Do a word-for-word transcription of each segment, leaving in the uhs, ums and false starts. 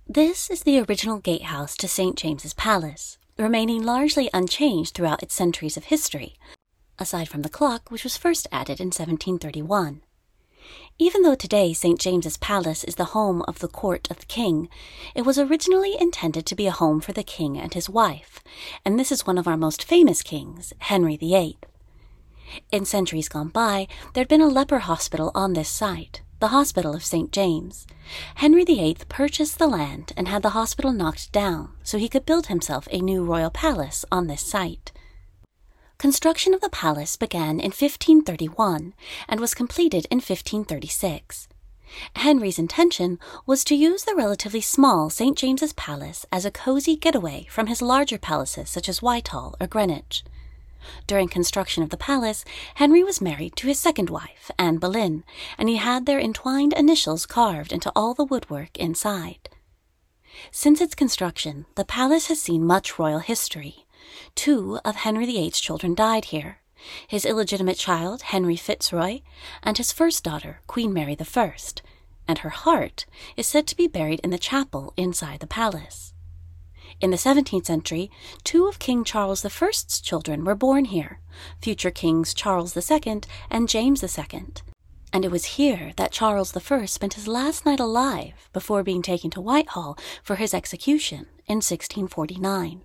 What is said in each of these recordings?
This is the original gatehouse to Saint James's Palace, remaining largely unchanged throughout its centuries of history, aside from the clock, which was first added in seventeen thirty-one. Even though today Saint James's Palace is the home of the court of the king, it was originally intended to be a home for the king and his wife, and this is one of our most famous kings, Henry the Eighth. In centuries gone by, there had been a leper hospital on this site, the Hospital of Saint James. Henry the Eighth purchased the land and had the hospital knocked down so he could build himself a new royal palace on this site. Construction of the palace began in fifteen thirty-one and was completed in fifteen thirty-six. Henry's intention was to use the relatively small Saint James's Palace as a cozy getaway from his larger palaces such as Whitehall or Greenwich. During construction of the palace, Henry was married to his second wife, Anne Boleyn, and he had their entwined initials carved into all the woodwork inside. Since its construction, the palace has seen much royal history. Two of Henry the Eighth's children died here, his illegitimate child, Henry Fitzroy, and his first daughter, Queen Mary the First, and her heart is said to be buried in the chapel inside the palace. In the seventeenth century, two of King Charles the First's children were born here, future Kings Charles the Second and James the Second, and it was here that Charles the First spent his last night alive before being taken to Whitehall for his execution in sixteen forty-nine.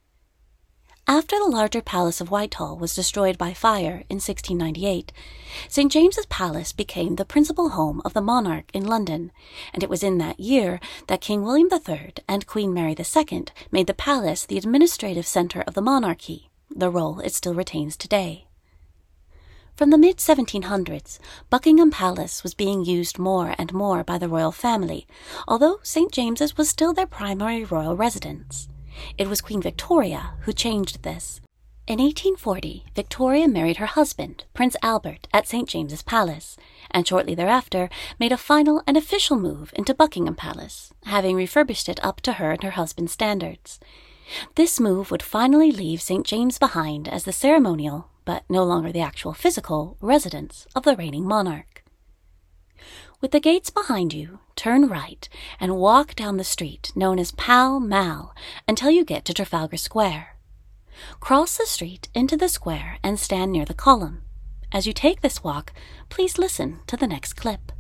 After the larger palace of Whitehall was destroyed by fire in sixteen ninety-eight, Saint James's Palace became the principal home of the monarch in London, and it was in that year that King William the Third and Queen Mary the Second made the palace the administrative centre of the monarchy, the role it still retains today. From the mid seventeen hundreds, Buckingham Palace was being used more and more by the royal family, although Saint James's was still their primary royal residence. It was Queen Victoria who changed this. In eighteen forty, Victoria married her husband, Prince Albert, at Saint James's Palace, and shortly thereafter made a final and official move into Buckingham Palace, having refurbished it up to her and her husband's standards. This move would finally leave Saint James behind as the ceremonial, but no longer the actual physical, residence of the reigning monarch. With the gates behind you, turn right and walk down the street known as Pall Mall until you get to Trafalgar Square. Cross the street into the square and stand near the column. As you take this walk, please listen to the next clip.